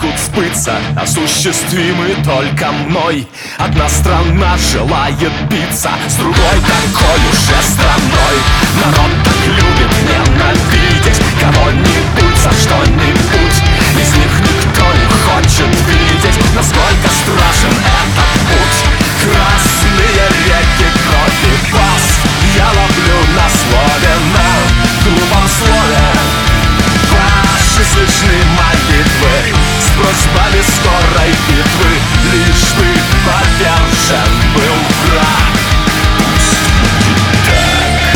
могут сбыться, осуществимы только мной. Одна страна желает биться с другой такой уже страной. Народ так любит ненавидеть кого-нибудь за что-нибудь. Из них никто не хочет видеть, насколько страшен этот путь. Красные реки крови вас я ловлю на слове, на глупом слове. Ваши слышны молитвы с просьбами скорой битвы, лишь бы повержен был враг. Пусть будет так.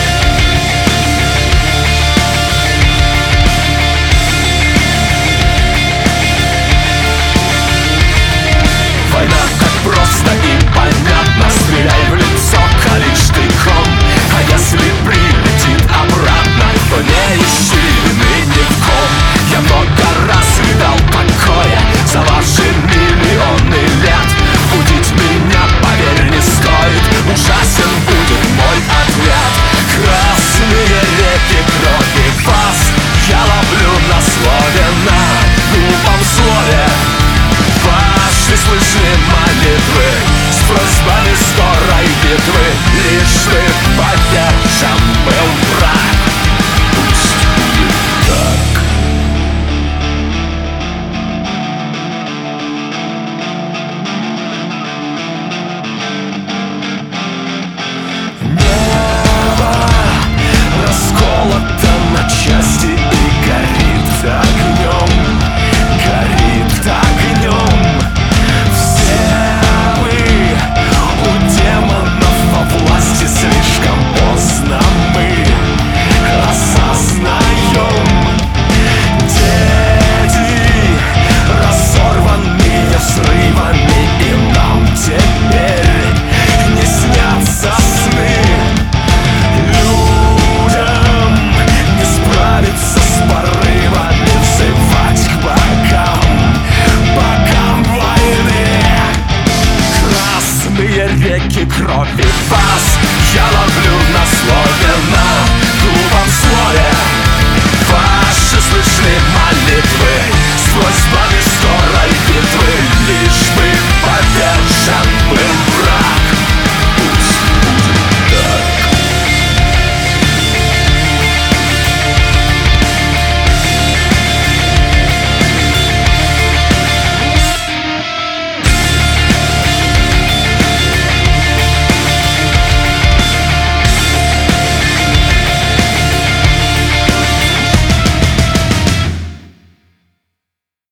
Война так просто и понятно, стреляй в лицо, кали штыком. А если прилетит обратно, то не ищи вины ни в ком. Я много раз видал такое за ваши миллионы лет. Будить меня, поверь, не стоит, ужасен будет мой ответ. Красные реки крови вас я ловлю на слове, на глупом слове. Ваши слышны молитвы с просьбами скорой битвы, лишь вы поверьте.